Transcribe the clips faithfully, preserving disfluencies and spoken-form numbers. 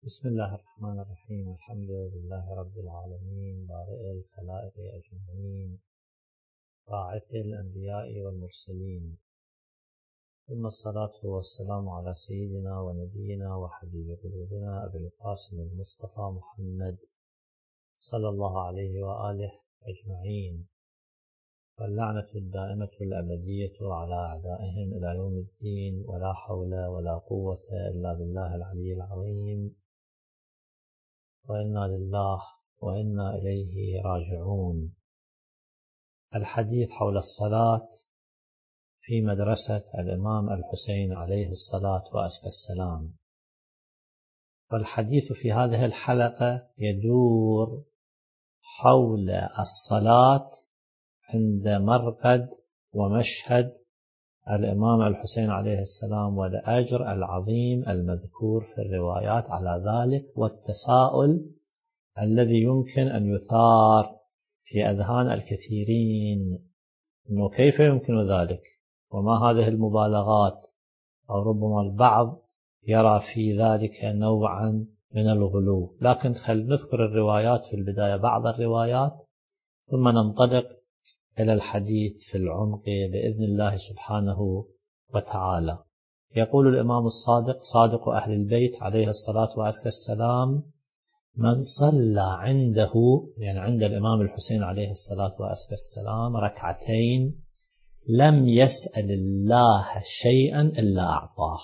بسم الله الرحمن الرحيم. الحمد لله رب العالمين، بارئ الخلائق أجمعين، باعث الأنبياء والمرسلين، ثم الصلاة والسلام على سيدنا ونبينا وحبيب قلوبنا أبي القاسم المصطفى محمد صلى الله عليه وآله أجمعين، واللعنة الدائمة الأبدية على أعدائهم إلى يوم الدين، ولا حول ولا قوة إلا بالله العلي العظيم، وإنا لله وإنا إليه راجعون. الحديث حول الصلاة في مدرسة الإمام الحسين عليه الصلاة وأزكى السلام. والحديث في هذه الحلقة يدور حول الصلاة عند مرقد ومشهد الإمام الحسين عليه السلام، والأجر العظيم المذكور في الروايات على ذلك، والتساؤل الذي يمكن أن يثار في أذهان الكثيرين أنه كيف يمكن ذلك، وما هذه المبالغات، أو ربما البعض يرى في ذلك نوعا من الغلو. لكن خل نذكر الروايات في البداية، بعض الروايات، ثم ننطلق إلى الحديث في العمق بإذن الله سبحانه وتعالى. يقول الإمام الصادق صادق أهل البيت عليه الصلاة والسلام: من صلى عنده، يعني عند الإمام الحسين عليه الصلاة والسلام، ركعتين لم يسأل الله شيئا إلا أعطاه.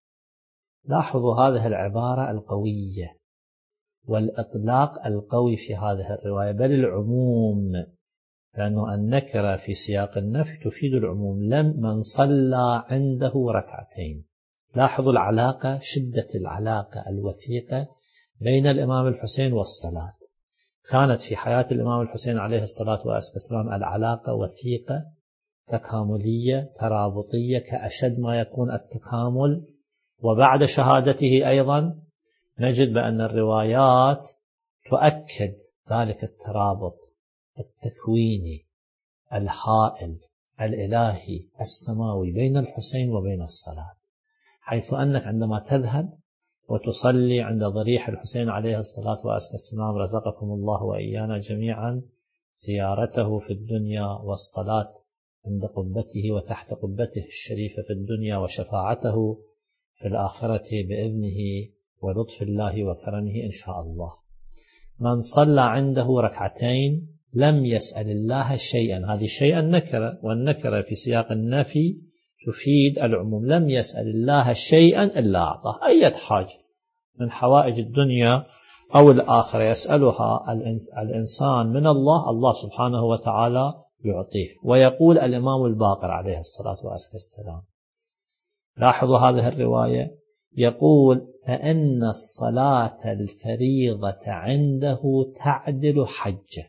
لاحظوا هذه العبارة القوية والإطلاق القوي في هذه الرواية، بل العموم، لأنه النكرة في سياق النفي تفيد العموم. لم من صلى عنده ركعتين. لاحظوا العلاقة، شدة العلاقة الوثيقة بين الإمام الحسين والصلاة. كانت في حياة الإمام الحسين عليه الصلاة والسلام العلاقة وثيقة، تكاملية، ترابطية، كأشد ما يكون التكامل. وبعد شهادته أيضا نجد بأن الروايات تؤكد ذلك الترابط التكويني الهائل الإلهي السماوي بين الحسين وبين الصلاة، حيث أنك عندما تذهب وتصلي عند ضريح الحسين عليه الصلاة والسلام، رزقكم الله وإيانا جميعا زيارته في الدنيا والصلاة عند قبته وتحت قبته الشريفة في الدنيا، وشفاعته في الآخرة بإذنه ولطف الله وكرمه إن شاء الله. من صلى عنده ركعتين لم يسأل الله شيئا، هذه شيئا نكرة، والنكرة في سياق النفي تفيد العموم. لم يسأل الله شيئا إلا أعطاه. أي حاجة من حوائج الدنيا أو الآخرة يسألها الإنسان من الله، الله سبحانه وتعالى يعطيه. ويقول الإمام الباقر عليه الصلاة والسلام، لاحظوا هذه الرواية، يقول: فإن الصلاة الفريضة عنده تعدل حجة،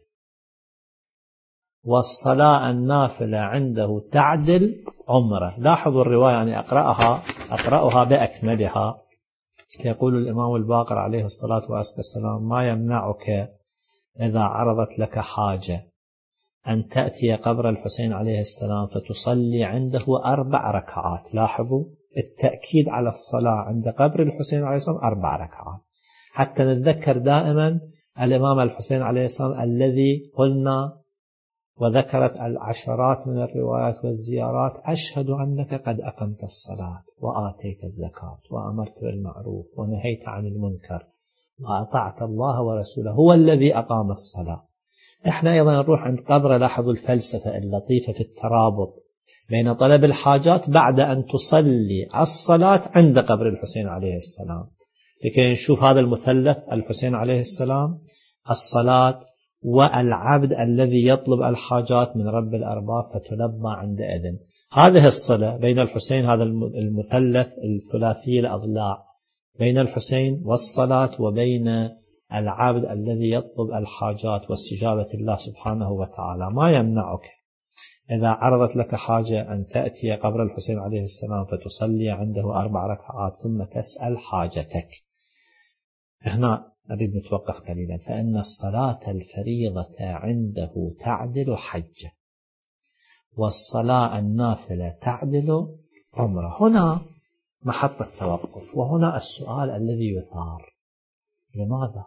والصلاة النافلة عنده تعدل عمره. لاحظوا الرواية، يعني أقرأها أقرأها بأكملها. يقول الإمام الباقر عليه الصلاة والسلام: ما يمنعك إذا عرضت لك حاجة أن تأتي قبر الحسين عليه السلام فتصلي عنده أربع ركعات. لاحظوا التأكيد على الصلاة عند قبر الحسين عليه السلام، أربع ركعات، حتى نتذكر دائما الإمام الحسين عليه السلام الذي قلنا وذكرت العشرات من الروايات والزيارات: أشهد أنك قد أقمت الصلاة وآتيت الزكاة وأمرت بالمعروف ونهيت عن المنكر وأطعت الله ورسوله، هو الذي أقام الصلاة. إحنا أيضا نروح عند قبر. لاحظوا الفلسفة اللطيفة في الترابط بين طلب الحاجات بعد أن تصلي الصلاة عند قبر الحسين عليه السلام، لكي نشوف هذا المثلث: الحسين عليه السلام، الصلاة، والعبد الذي يطلب الحاجات من رب الأرباب فتلبى عند إذن. هذه الصلة بين الحسين، هذا المثلث الثلاثي الأضلاع بين الحسين والصلاة وبين العبد الذي يطلب الحاجات واستجابة الله سبحانه وتعالى. ما يمنعك إذا عرضت لك حاجة أن تأتي قبر الحسين عليه السلام فتصلي عنده أربع ركعات ثم تسأل حاجتك. هنا نريد نتوقف قليلا. فإن الصلاة الفريضة عنده تعدل حجة، والصلاة النافلة تعدل عمره. هنا محط التوقف، وهنا السؤال الذي يثار: لماذا؟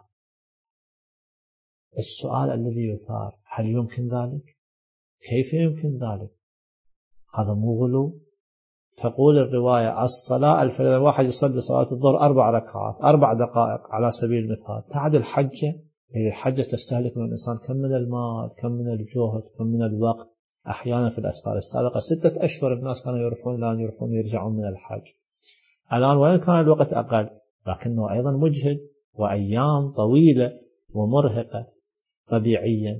السؤال الذي يثار: هل يمكن ذلك؟ كيف يمكن ذلك؟ هذا مو غلو؟ تقول الرواية: الصلاة الفريضة، واحد يصلي صلاة الظهر أربع ركعات أربع دقائق على سبيل المثال، تعدل حجة. يعني الحجة تستهلك من الإنسان كم من المال، كم من الجهد، كم من الوقت. أحيانا في الأسفار السابقة ستة أشهر الناس كانوا يروحون لان يروحون يرجعون من الحج. الآن وين كان الوقت أقل، لكنه أيضا مجهد وأيام طويلة ومرهقة طبيعيا.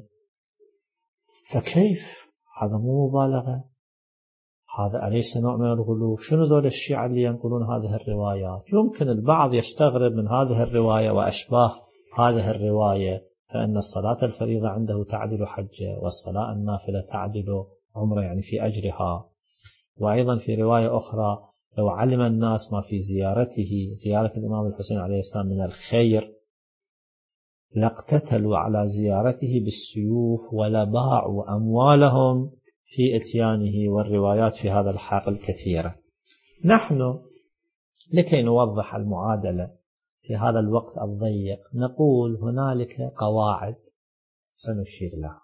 فكيف؟ هذا مو مبالغة؟ هذا أليس نوع من الغلو؟ شنو ذول الشيعة اللي ينقلون هذه الروايات؟ يمكن البعض يستغرب من هذه الرواية وأشباه هذه الرواية، فإن الصلاة الفريضة عنده تعدل حجة، والصلاة النافلة تعدل عمره، يعني في أجرها. وأيضا في رواية أخرى: لو علم الناس ما في زيارته، زيارة الإمام الحسين عليه السلام، من الخير لاقتتلوا على زيارته بالسيوف ولباعوا أموالهم في إتيانه. والروايات في هذا الحقل كثيرة. نحن لكي نوضح المعادلة في هذا الوقت الضيق نقول هنالك قواعد سنشير لها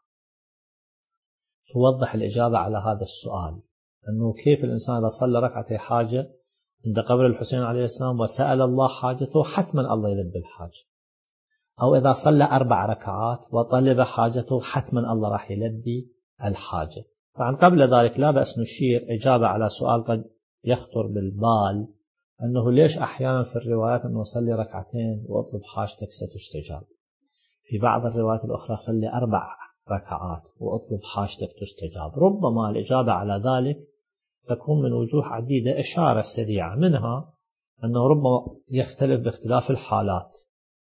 توضح الإجابة على هذا السؤال، أنه كيف الإنسان إذا صلى ركعتي حاجة عند قبر الحسين عليه السلام وسأل الله حاجته حتما الله يلبي الحاجة، أو إذا صلى أربع ركعات وطلب حاجته حتما الله راح يلبي الحاجة. طبعا قبل ذلك لا بأس نشير إجابة على سؤال قد يخطر بالبال، أنه ليش أحيانا في الروايات أنه صلي ركعتين وأطلب حاجتك ستستجاب، في بعض الروايات الأخرى صلي أربع ركعات وأطلب حاجتك تستجاب. ربما الإجابة على ذلك تكون من وجوه عديدة. إشارة سريعة منها أنه ربما يختلف باختلاف الحالات،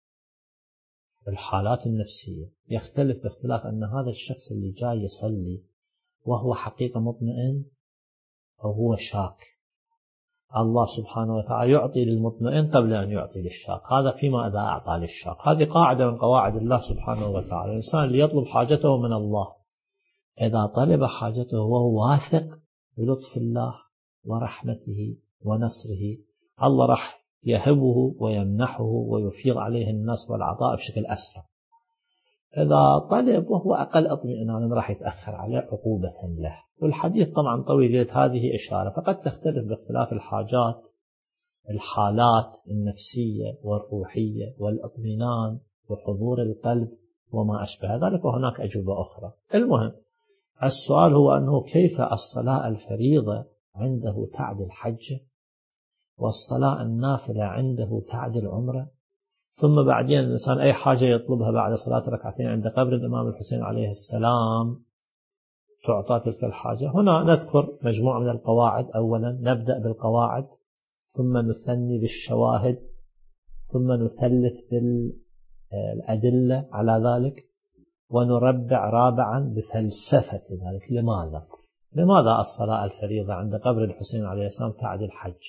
الحالات النفسية يختلف باختلاف أن هذا الشخص اللي جاي يصلي وهو حقيقة مطمئن أو هو شاك. الله سبحانه وتعالى يعطي للمطمئن قبل أن يعطي للشاك، هذا فيما إذا أعطى للشاك. هذه قاعدة من قواعد الله سبحانه وتعالى. الإنسان اللي يطلب حاجته من الله إذا طلب حاجته وهو واثق بلطف الله ورحمته ونصره، الله راح يهبه ويمنحه ويفيض عليه النصر والعطاء بشكل أسرع. إذا طلب وهو أقل اطمئنانا راح يتأخر عليه عقوبة له. والحديث طبعا طويل، هذه إشارة، فقد تختلف باختلاف الحاجات، الحالات النفسية والروحية والإطمئنان وحضور القلب وما أشبه ذلك، وهناك أجوبة أخرى. المهم السؤال هو أنه كيف الصلاة الفريضة عنده تعدل حجة، والصلاة النافلة عنده تعدل عمره، ثم بعدين الإنسان أي حاجة يطلبها بعد صلاة ركعتين عند قبر الإمام الحسين عليه السلام تعطى تلك الحاجة. هنا نذكر مجموعة من القواعد. أولا نبدأ بالقواعد، ثم نثني بالشواهد، ثم نثلث بالأدلة على ذلك، ونربع رابعا بفلسفة ذلك. لماذا؟ لماذا الصلاة الفريضة عند قبر الحسين عليه السلام تعدل حج؟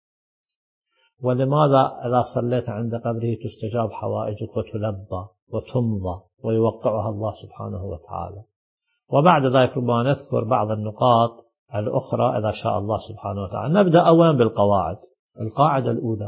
ولماذا إذا صليت عند قبره تستجاب حوائجك وتلبى وتمضى ويوقعها الله سبحانه وتعالى؟ وبعد ذلك ربما نذكر بعض النقاط الأخرى إذا شاء الله سبحانه وتعالى. نبدأ أولا بالقواعد. القاعدة الأولى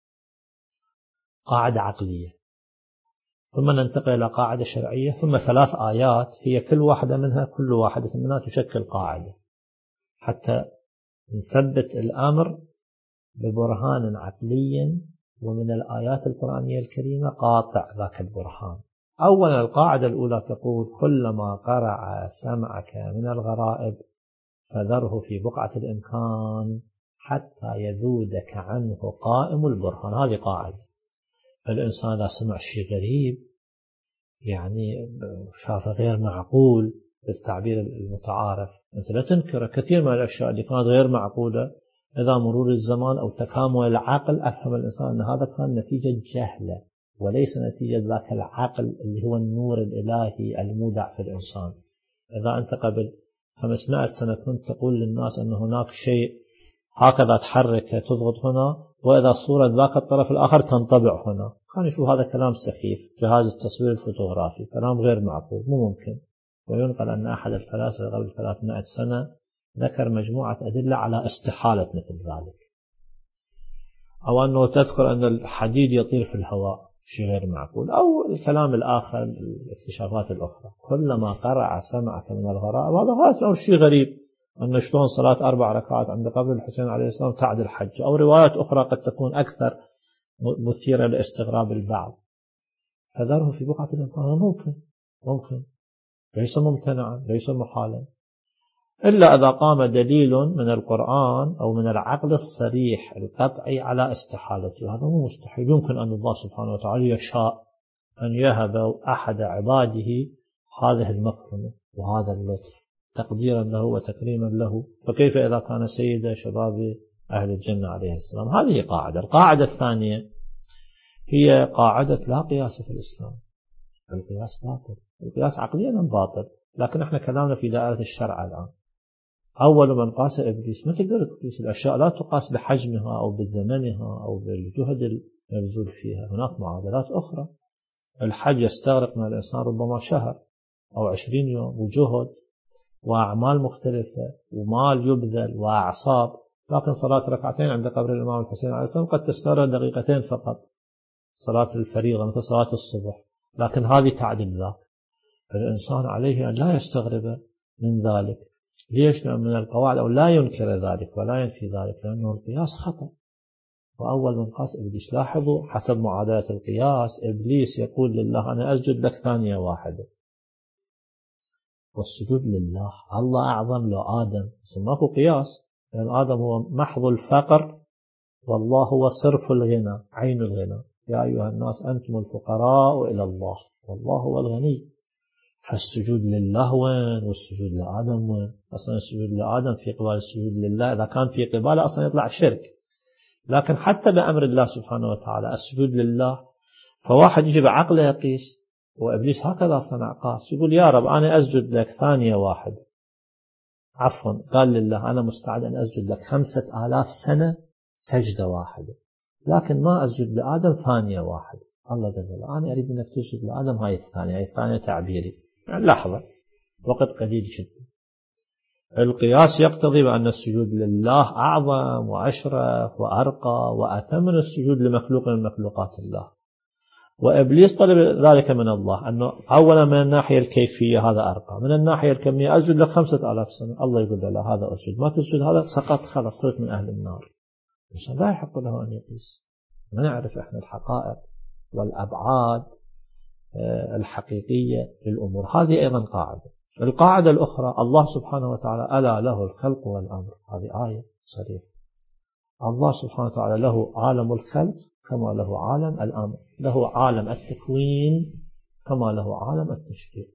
قاعدة عقلية، ثم ننتقل إلى قاعدة شرعية، ثم ثلاث آيات هي كل واحدة منها كل واحدة منها تشكل قاعدة، حتى نثبت الأمر ببرهان عقلي ومن الآيات القرآنية الكريمة قاطع ذاك البرهان. أولا القاعدة الأولى تقول: كلما قرع سمعك من الغرائب فذره في بقعة الإمكان حتى يذودك عنه قائم البرهان. هذه قاعدة. الإنسان إذا سمع شيء غريب، يعني شافه غير معقول بالتعبير المتعارف، أنت لا تنكر. كثير من الأشياء اللي كانت غير معقولة إذا مرور الزمان أو تكامل العقل أفهم الإنسان أن هذا كان نتيجة جهلة وليس نتيجة ذاك العقل اللي هو النور الإلهي المودع في الإنسان. إذا أنت قبل خمسمائة سنة كنت تقول للناس أن هناك شيء هكذا تحرك تضغط هنا، وإذا صورة ذاك الطرف الآخر تنطبع هنا، كان يشوف هذا كلام سخيف، جهاز التصوير الفوتوغرافي، كلام غير معقول، مو ممكن. وينقل أن أحد الفلاسفة قبل ثلاثمائة سنة ذكر مجموعة أدلة على استحالة مثل ذلك. أو أنه تذكر أن الحديد يطير في الهواء، شيء غير معقول. أو الكلام الآخر، الاكتشافات الأخرى، كلما قرع سمعك من الغرائب، هذا هذا شيء غريب، أن شلون صلاة أربع ركعات عند قبر الحسين عليه السلام تعدل حج، أو روايات أخرى قد تكون أكثر مثيرة لاستغراب البعض. فذره في بقعة الإمكان، ممكن ممكن ليس ممتنعا، ليس محالا، إلا إذا قام دليل من القرآن أو من العقل الصريح القطعي على استحالته. هذا مو مستحيل، يمكن أن الله سبحانه وتعالى يشاء أن يهب أحد عباده هذه المكرمة وهذا اللطف تقديرا له وتكريما له، فكيف إذا كان سيد شباب أهل الجنة عليه السلام. هذه قاعدة. القاعدة الثانية هي قاعدة لا قياس في الإسلام. القياس باطل، القياس عقليا باطل، لكن احنا كلامنا في دائرة الشرع الآن. أول من قاس إبليس، ما تقدر تقيس الأشياء، لا تقاس بحجمها أو بزمنها أو بالجهد المبذول فيها، هناك معادلات أخرى. الحج يستغرق من الإنسان ربما شهر أو عشرين يوم، وجهد وأعمال مختلفة ومال يبذل وأعصاب، لكن صلاة ركعتين عند قبر الإمام الحسين عليه السلام قد تستغرق دقيقتين فقط، صلاة الفريضة مثل صلاة الصبح، لكن هذه تعدل ذاك. الإنسان عليه أن لا يستغرب من ذلك. ليش؟ لأن من القواعد أو لا ينكر ذلك ولا ينفي ذلك، لأنه القياس خطأ. وأول من قاس إبليس، لاحظوا حسب معادلة القياس إبليس يقول لله أنا أسجد لك ثانية واحدة، والسجود لله الله أعظم له آدم، بس ماكو قياس، لأن آدم هو محض الفقر والله هو صرف الغنى، عين الغنى، يا أيها الناس أنتم الفقراء إلى الله والله هو الغني. فالسجود لله وين والسجود لآدم وين؟ أصلا السجود لآدم في قبال السجود لله، إذا كان في قباله أصلا يطلع شرك. لكن حتى بأمر الله سبحانه وتعالى السجود لله، فواحد يجي بعقله يقيس، وإبليس هكذا صنع، قاس، يقول يا رب أنا أسجد لك ثانية واحد، عفوا قال لله أنا مستعد أن أسجد لك خمسة آلاف سنة سجدة واحدة، لكن ما أسجد لآدم ثانية واحد. الله قال أنا أريد أنك تسجد لآدم هاي الثانية، هاي الثانية تعبيري، يعني لحظة، وقت قليل جدا. القياس يقتضي بأن السجود لله أعظم وأشرف وأرقى وأتم من السجود لمخلوق من مخلوقات الله. وإبليس طلب ذلك من الله، أنه أولا من الناحية الكيفية هذا أرقى، من الناحية الكمية أسجد لك خمسة آلاف سنة. الله يقول له هذا أسجد، ما تسجد هذا سقط، خلاص صرت من أهل النار. الإنسان لا يحق له أن يقيس. ما نعرف إحنا الحقائق والأبعاد الحقيقية للأمور. هذه أيضا قاعدة. القاعدة الأخرى الله سبحانه وتعالى ألا له الخلق والأمر، هذه آية صريحة. الله سبحانه وتعالى له عالم الخلق كما له عالم الأمر، له عالم التكوين كما له عالم التشريع.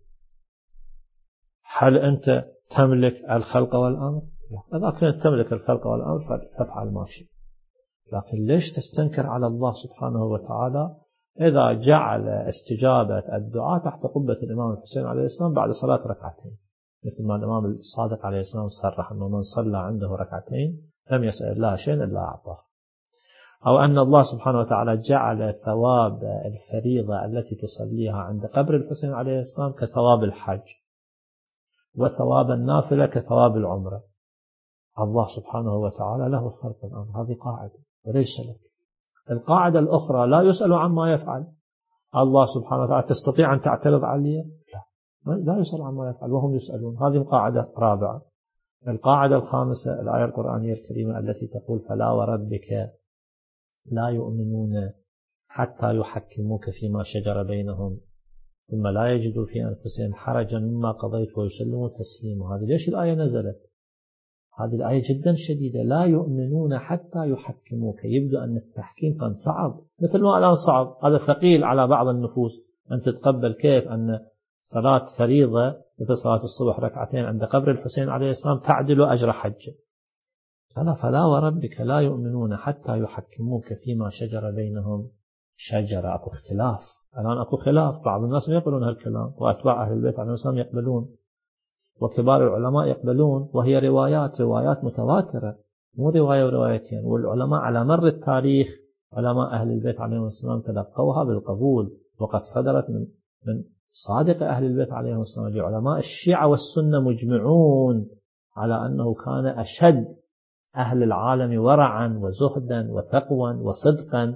هل أنت تملك الخلق والأمر؟ لا. إذا كنت تملك الخلق والأمر فافعل ما شئت، لكن ليش تستنكر على الله سبحانه وتعالى إذا جعل استجابة الدعاء تحت قبة الإمام الحسين عليه السلام بعد صلاة ركعتين، مثل ما الإمام الصادق عليه السلام صرح أنه من صلى عنده ركعتين لم يسأل الله شيئا إلا أعطاه. أو أن الله سبحانه وتعالى جعل ثواب الفريضة التي تصليها عند قبر الحسين عليه السلام كثواب الحج، وثواب النافلة كثواب العمرة. الله سبحانه وتعالى له الخلق والأمر، هذه قاعدة وليس لك. القاعدة الأخرى لا يسأل عما يفعل. الله سبحانه وتعالى تستطيع أن تعترض عليه؟ لا، لا يسأل عما يفعل وهم يسألون. هذه قاعدة رابعة. القاعدة الخامسة الآية القرآنية الكريمة التي تقول فلا وربك لا يؤمنون حتى يحكموك فيما شجر بينهم ثم لا يجدوا في أنفسهم حرجا مما قضيت ويسلموا تسليما. هذه ليش الآية نزلت؟ هذه الآية جدا شديدة. لا يؤمنون حتى يحكموك، يبدو أن التحكيم كان صعب، مثل ما الآن صعب، هذا ثقيل على بعض النفوس أن تتقبل كيف أن صلاة فريضة مثل صلاة الصبح ركعتين عند قبر الحسين عليه السلام تعدل أجر حج. فلا فلا وربك لا يؤمنون حتى يحكموك فيما شجر بينهم. شجر، أكو اختلاف الآن، أكو خلاف، بعض الناس ما يقبلون هالكلام، وأتباع أهل البيت عليهم السلام يقبلون، وكبار العلماء يقبلون، وهي روايات روايات متواترة، مو رواية وروايتين. والعلماء على مر التاريخ علماء أهل البيت عليهم السلام تلقوها بالقبول، وقد صدرت من من صادق أهل البيت عليهم السلام. علماء الشيعة والسنة مجمعون على أنه كان أشد أهل العالم ورعا وزهدا وتقوى وصدقا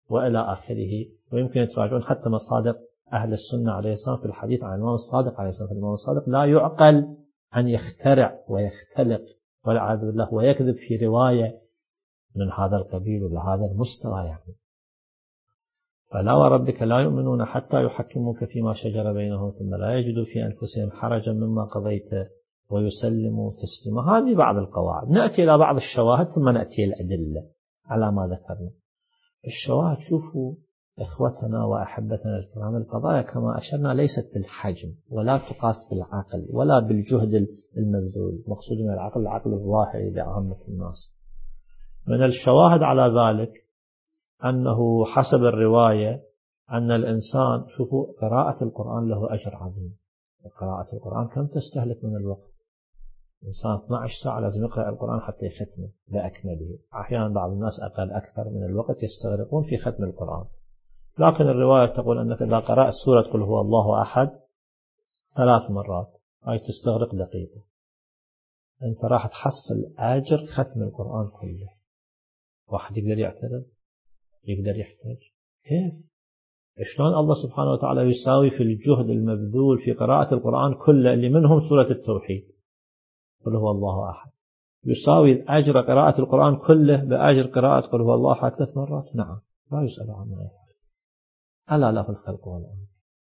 وإلى آخره. ويمكن يتراجعون حتى مصادر أهل السنة عليه السلام في الحديث عن الإمام الصادق عليه السلام. الإمام الصادق لا يعقل أن يخترع ويختلق والعياذ بالله ويكذب في رواية من هذا القبيل وبهذا المستوى يعني. فلا وربك لا يؤمنون حتى يحكموك فيما شجر بينهم ثم لا يجدوا في أنفسهم حرجا مما قضيت ويسلموا تسليما. هذه بعض القواعد. نأتي إلى بعض الشواهد ثم نأتي إلى الأدلة على ما ذكرنا. الشواهد، شوفوا إخوتنا وأحبتنا الكرام، القضايا كما أشرنا ليست بالحجم ولا تقاس بالعقل ولا بالجهد المبذول. مقصود من العقل العقل الظاهري لعامة الناس. من الشواهد على ذلك أنه حسب الرواية أن الإنسان، شوفوا قراءة القرآن له أجر عظيم. قراءة القرآن كم تستهلك من الوقت؟ الإنسان اثنتي عشرة ساعة لازم يقرأ القرآن حتى يختمه بأكمله. أحيانا بعض الناس أقل أكثر من الوقت يستغرقون في ختم القرآن. لكن الرواية تقول أنك إذا قرأت سورة قل هو الله أحد ثلاث مرات هاي تستغرق دقيقة، أنت راح تحصل أجر ختم القرآن كله. واحد يقدر يعترض؟ يقدر يحتاج؟ كيف؟ شلون الله سبحانه وتعالى يساوي في الجهد المبذول في قراءة القرآن كله اللي منهم سورة التوحيد قل هو الله أحد، يساوي أجر قراءة القرآن كله بأجر قراءة قل هو الله أحد ثلاث مرات؟ نعم، لا يسأل عما يفعل. ألا له الخلق والأمر.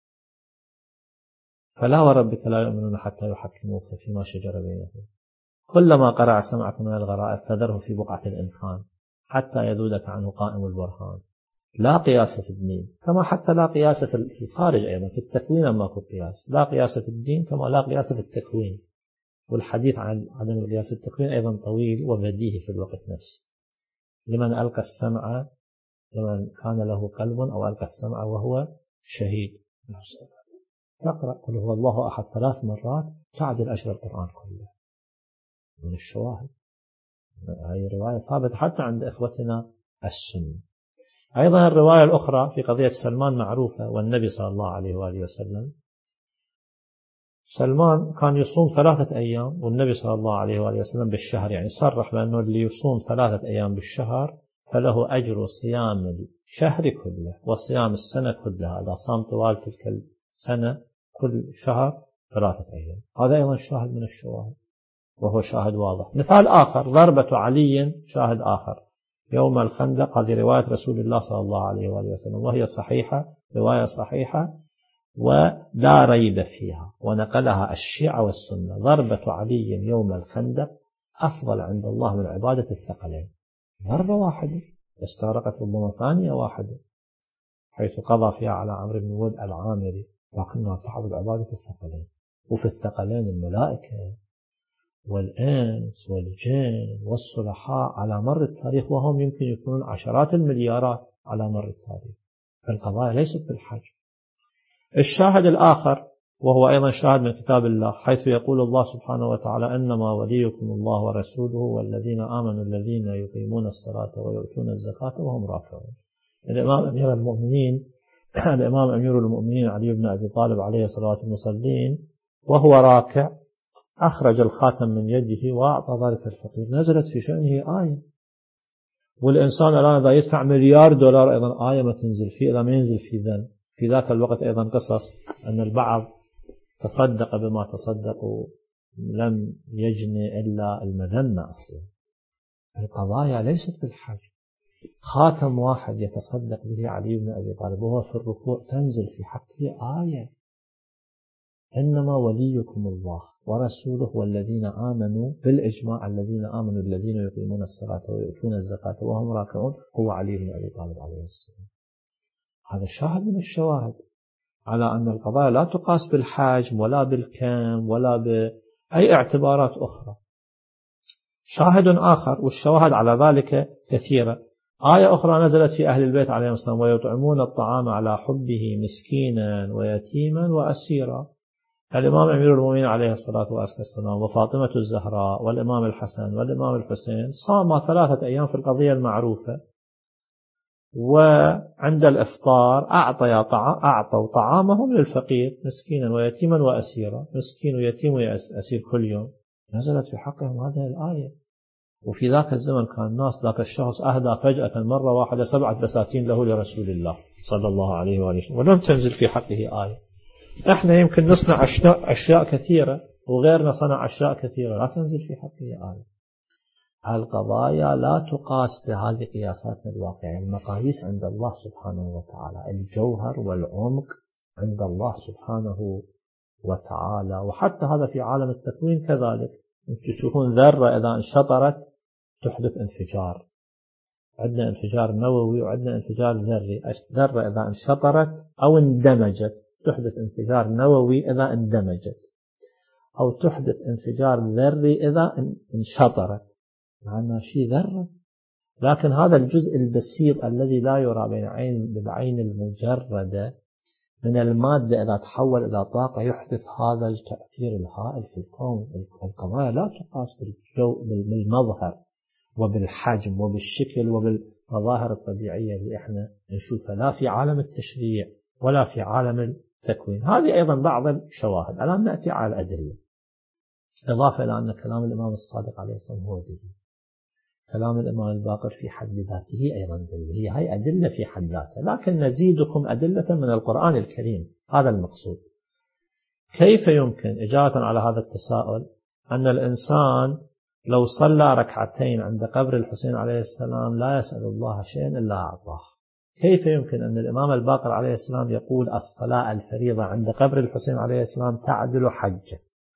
فلا وربك لا يؤمنون حتى يحكموك فيما شجر بينهم. كلما قرأ سمعك من الغرائب فذره في بقعة الإمكان حتى يذودك عنه قائم البرهان. لا قياس في الدين كما حتى لا قياس في الخارج أيضا. في التكوين ماكو قياس. لا قياس في الدين كما لا قياس في التكوين. والحديث عن عدم القياس في التكوين أيضا طويل وبديهي في الوقت نفسه. لمن ألقى السمع، لمن كان له قلب أو ألقى السمع وهو شهيد. تقرأ قل هو الله أحد ثلاث مرات تعدل أجر القرآن كله. من الشواهد هذه رواية ثابتة حتى عند إخوتنا السنة. أيضا الرواية الأخرى في قضية سلمان معروفة، والنبي صلى الله عليه وآله وسلم، سلمان كان يصوم ثلاثة أيام والنبي صلى الله عليه وآله وسلم بالشهر، يعني صرح بأنه اللي يصوم ثلاثة أيام بالشهر فله أجر صيام الشهر كله وصيام السنة كلها إذا صام طوال تلك السنة كل شهر ثلاثة أيام. هذا أيضا شاهد من الشواهد وهو شاهد واضح. مثال آخر ضربة علي، شاهد آخر يوم الخندق. هذه رواية رسول الله صلى الله عليه وآله وسلم وهي صحيحة، رواية صحيحة ولا ريب فيها، ونقلها الشيعة والسنة. ضربة علي يوم الخندق أفضل عند الله من عبادة الثقلين. ضربة واحدة استغرقت ربما ثانية واحدة حيث قضى فيها على عمرو بن ود العامري، لكنها تعبد عبادة الثقلين. وفي الثقلين الملائكة والإنس والجن والصلحاء على مر التاريخ، وهم يمكن يكونون عشرات المليارات على مر التاريخ. فالقضايا ليست بالحجم. الشاهد الآخر وهو أيضا شاهد من كتاب الله، حيث يقول الله سبحانه وتعالى إنما وليكم الله ورسوله والذين آمنوا الذين يقيمون الصلاة ويؤتون الزكاة وهم راكعون. الإمام أمير المؤمنين الإمام أمير المؤمنين علي بن أبي طالب عليه صلاة المصلين وهو راكع أخرج الخاتم من يده وأعطى ذلك الفقير. نزلت في شأنه آية. والإنسان الآن إذا يدفع مليار دولار أيضا آية ما تنزل فيه إذا ما ينزل في ذن. في ذاك الوقت أيضا قصص أن البعض تصدق بما تصدقوا لم يجني إلا المذنة أصلا. القضايا ليست بالحجم. خاتم واحد يتصدق به علي بن أبي طالب وهو في الركوع تنزل في حقه آية إنما وليكم الله ورسوله والذين آمنوا، بالإجماع الذين آمنوا الذين يقيمون الصلاة ويؤتون الزكاة وهم راكعون هو علي بن أبي طالب عليه السلام. هذا شاهد من الشواهد على أن القضايا لا تقاس بالحجم ولا بالكم ولا بأي اعتبارات أخرى. شاهد آخر، والشواهد على ذلك كثيرة، آية أخرى نزلت في أهل البيت عليهم السلام ويطعمون الطعام على حبه مسكينا ويتيما وأسيرا. الإمام أمير المؤمنين عليه الصلاة والسلام وفاطمة الزهراء والإمام الحسن والإمام الحسين صاما ثلاثة أيام في القضية المعروفة، وعند الإفطار أعطوا طعام أعطوا طعامهم للفقير مسكينا ويتيما وأسيرا. مسكين ويتيم وأسير كل يوم. نزلت في حقهم هذه الآية. وفي ذاك الزمن كان الناس ذاك الشخص أهدى فجأة مرة واحدة سبعة بساتين له لرسول الله صلى الله عليه وآله وسلم ولم تنزل في حقه آية. احنا يمكن نصنع أشياء, أشياء كثيرة وغيرنا صنع أشياء كثيرة لا تنزل في حقه آية. القضايا لا تقاس بهذه قياساتنا الواقعية. المقاييس عند الله سبحانه وتعالى، الجوهر والعمق عند الله سبحانه وتعالى. وحتى هذا في عالم التكوين كذلك، تشوفون ذرة إذا انشطرت تحدث انفجار، عندنا انفجار نووي وعندنا انفجار ذري. ذرة إذا انشطرت أو اندمجت تحدث انفجار نووي إذا اندمجت، أو تحدث انفجار ذري إذا انشطرت، معناها شيء ذرة. لكن هذا الجزء البسيط الذي لا يرى بالعين بالعين المجردة من المادة إذا تحول إلى طاقة يحدث هذا التأثير الهائل في الكون. القضايا لا تقاس بالجو بالمظهر وبالحجم وبالشكل وبالمظاهر الطبيعية اللي احنا نشوفها لا في عالم التشريع ولا في عالم التكوين. هذه أيضا بعض الشواهد. الآن نأتي على الأدلة، إضافة إلى أن كلام الإمام الصادق عليه السلام هو دليل، كلام الإمام الباقر في حد ذاته أيضا دليل، هي هاي أدلة في حد ذاتها، لكن نزيدكم أدلة من القرآن الكريم. هذا المقصود. كيف يمكن إجابة على هذا التساؤل أن الإنسان لو صلى ركعتين عند قبر الحسين عليه السلام لا يسأل الله شيئا إلا أعطاه؟ كيف يمكن أن الإمام الباقر عليه السلام يقول الصلاة الفريضة عند قبر الحسين عليه السلام تعدل حجة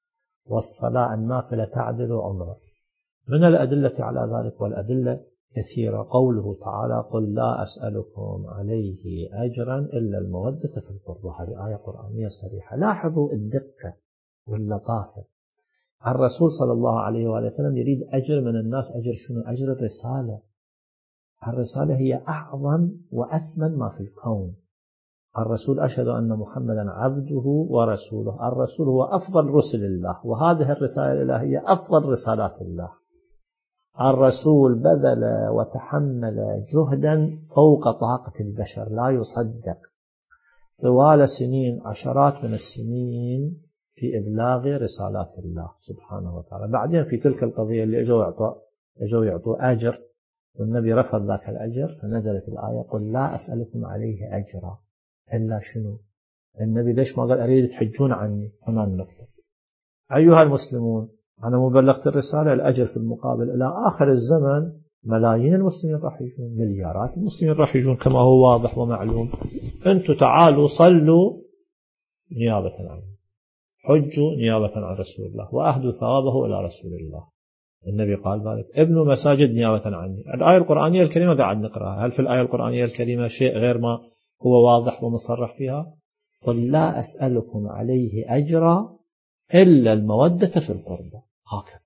والصلاة النافلة تعدل عمره؟ من الأدلة على ذلك، والأدلة كثيرة، قوله تعالى قل لا أسألكم عليه أجرا إلا المودة في القربى. هذه آية قرآنية صريحة. لاحظوا الدقة واللطافة. الرسول صلى الله عليه وآله وسلم يريد أجر من الناس. أجر شنو؟ أجر الرسالة. الرسالة هي أعظم وأثمن ما في الكون. الرسول أشهد أن محمدا عبده ورسوله. الرسول هو أفضل رسل الله، وهذه الرسالة الإلهية أفضل رسالات الله. الرسول بذل وتحمل جهدا فوق طاقة البشر لا يصدق طوال سنين، عشرات من السنين في إبلاغ رسالات الله سبحانه وتعالى. بعدين في تلك القضية اللي اجوا يعطوا اجوا يعطوا أجر والنبي رفض ذاك الأجر، فنزلت الآية قل لا أسألكم عليه أجرا إلا شنو؟ النبي ليش ما قال أريد تحجون عني؟ هنا النقطة. أيها المسلمون، أنا مبلغت الرسالة، الأجر في المقابل إلى آخر الزمن ملايين المسلمين راح يجون، مليارات المسلمين راح يجون كما هو واضح ومعلوم. أنتوا تعالوا صلوا نيابة عني، حجوا نيابة عن رسول الله، وأهدوا ثوابه إلى رسول الله. النبي قال ذلك. ابنوا مساجد نيابة عني. الآية القرآنية الكريمة قاعد نقرأها، هل في الآية القرآنية الكريمة شيء غير ما هو واضح ومصرح فيها؟ قل لا أسألكم عليه أجرا إلا المودة في القربى. هكذا.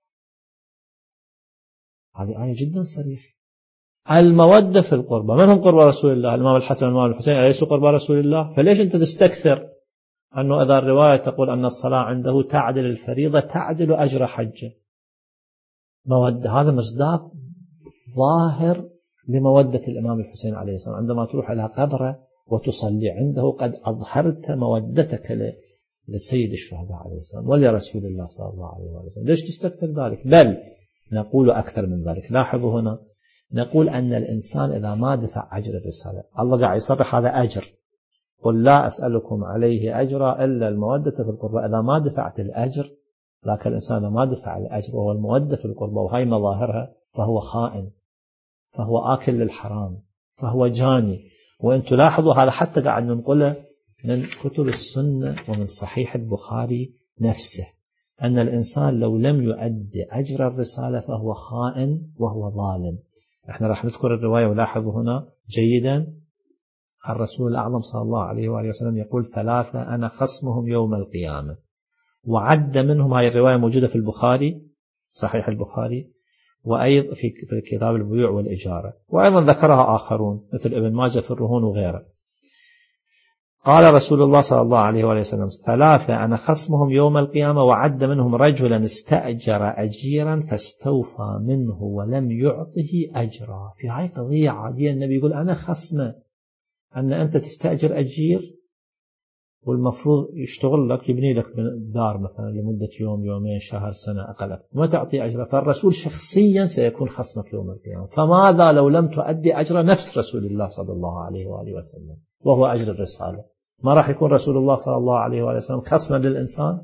هذه آية جدا صريحة. المودة في القربى. من هم قربى رسول الله؟ الإمام الحسن والإمام الحسين أليسوا قربى رسول الله؟ فليش أنت تستكثر أنه إذا الرواية تقول أن الصلاة عنده تعدل الفريضة تعدل أجر حجة؟ مودة، هذا مصداق ظاهر لمودة الإمام الحسين عليه السلام. عندما تروح إلى قبره وتصلي عنده قد أظهرت مودتك لسيد الشهداء عليه السلام ولرسول الله صلى الله عليه وسلم. ليش تستكثر ذلك؟ بل نقول أكثر من ذلك. لاحظوا هنا نقول أن الإنسان إذا ما دفع أجر الرسالة، الله قاعد يصرح هذا أجر، قل لا أسألكم عليه أجرا إلا المودة في القربى. إذا ما دفعت الأجر، لكن الإنسان ما دفع الأجر وهو المودة في القربى وهي مظاهرها، فهو خائن، فهو آكل للحرام، فهو جاني. وإن تلاحظوا هذا حتى قاعد ننقله من كتب السنة ومن صحيح البخاري نفسه، أن الإنسان لو لم يؤدي أجر الرسالة فهو خائن وهو ظالم. احنا راح نذكر الرواية، ولاحظوا هنا جيدا الرسول الأعظم صلى الله عليه وآله وسلم يقول ثلاثة أنا خصمهم يوم القيامة، وعد منهم، هاي الرواية موجودة في البخاري صحيح البخاري، وأيضا في كتاب البيوع والإجارة، وأيضا ذكرها آخرون مثل ابن ماجه في الرهون وغيره. قال رسول الله صلى الله عليه وآله وسلم ثلاثة أنا خصمهم يوم القيامة، وعد منهم رجلا استأجر أجيرا فاستوفى منه ولم يعطه أجرا. في هاي قضية عادية النبي يقول أنا خصمه، أن أنت تستأجر أجير والمفروض يشتغل لك، يبني لك دار مثلا لمدة يوم يومين شهر سنة أقل، ما تعطي أجره، فالرسول شخصيا سيكون خصمك يوم القيامة. فماذا لو لم تؤدي أجر نفس رسول الله صلى الله عليه وآله وسلم وهو أجر الرسالة؟ ما راح يكون رسول الله صلى الله عليه وآله وسلم خصما للإنسان؟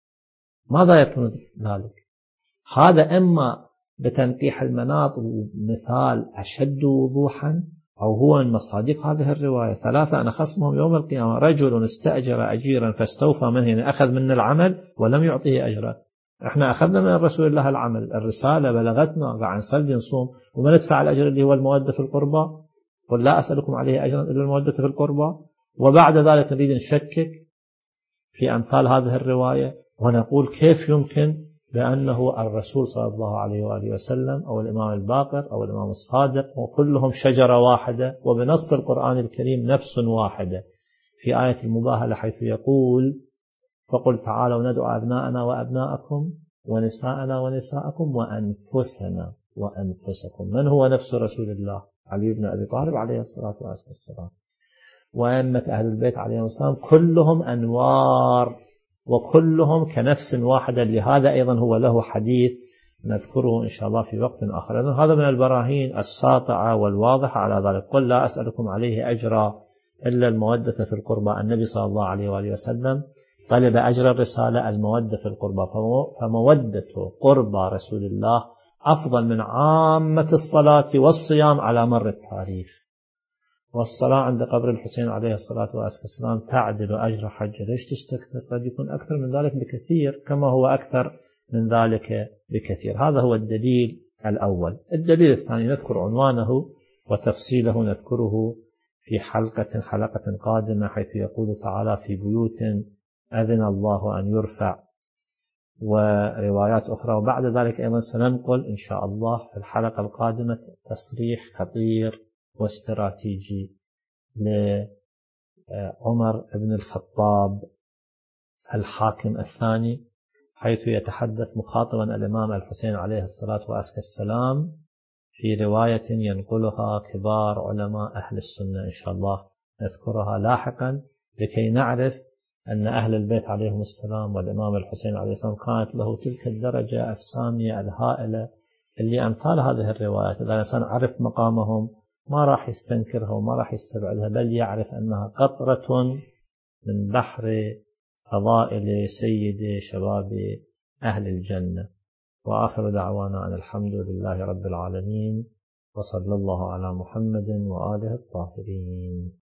ماذا يكون ذلك؟ هذا إما بتنقيح المناط ومثال أشد وضوحا، أو هو من مصادق هذه الرواية. ثلاثة أنا خصمهم يوم القيامة: رجل استأجر أجيرا فاستوفى منه، يعني أخذ من العمل ولم يعطيه أجرا. احنا أخذنا من رسول الله العمل، الرسالة بلغتنا، قاعد نصلي نصوم وما ندفع الأجر اللي هو المودة في القربى، قل لا أسألكم عليه أجرا إلا المودة في القربى. وبعد ذلك نريد نشكك في أمثال هذه الرواية ونقول كيف يمكن بأنه الرسول صلى الله عليه وآله وسلم أو الإمام الباقر أو الإمام الصادق وكلهم شجرة واحدة، وبنص القرآن الكريم نفس واحدة في آية المباهلة حيث يقول: فقل تعالوا ندعو أبناءنا وأبناءكم ونساءنا ونساءكم وأنفسنا وأنفسكم. من هو نفس رسول الله؟ علي بن أبي طالب عليه الصلاة والسلام، وأئمة أهل البيت عليهم السلام كلهم أنوار وكلهم كنفس واحدة. لهذا أيضا هو له حديث نذكره إن شاء الله في وقت آخر. هذا من البراهين الساطعة والواضحة على ذلك. قل لا أسألكم عليه أجرا إلا المودة في القربى. النبي صلى الله عليه وآله وسلم طلب أجر الرسالة المودة في القربى، فمودة قربى رسول الله أفضل من عامة الصلاة والصيام على مر التاريخ. والصلاة عند قبر الحسين عليه الصلاة والسلام تعدل أجر حج. ليش تستكثر؟ قد يكون أكثر من ذلك بكثير، كما هو أكثر من ذلك بكثير. هذا هو الدليل الأول. الدليل الثاني نذكر عنوانه وتفصيله نذكره في حلقة حلقة قادمة، حيث يقول تعالى: في بيوت أذن الله أن يرفع، وروايات أخرى. وبعد ذلك أيضا سننقل إن شاء الله في الحلقة القادمة تصريح خطير واستراتيجي لعمر بن الخطاب الحاكم الثاني، حيث يتحدث مخاطبا الإمام الحسين عليه الصلاة والسلام في رواية ينقلها كبار علماء أهل السنة. إن شاء الله نذكرها لاحقا لكي نعرف أن أهل البيت عليهم السلام والإمام الحسين عليه السلام كانت له تلك الدرجة السامية الهائلة، اللي أمثال هذه الروايات إذا الإنسان عرف مقامهم ما راح يستنكرها وما راح يستبعدها، بل يعرف أنها قطرة من بحر فضائل سيد شباب أهل الجنة. وآخر دعوانا أن الحمد لله رب العالمين، وصلى الله على محمد وآله الطاهرين.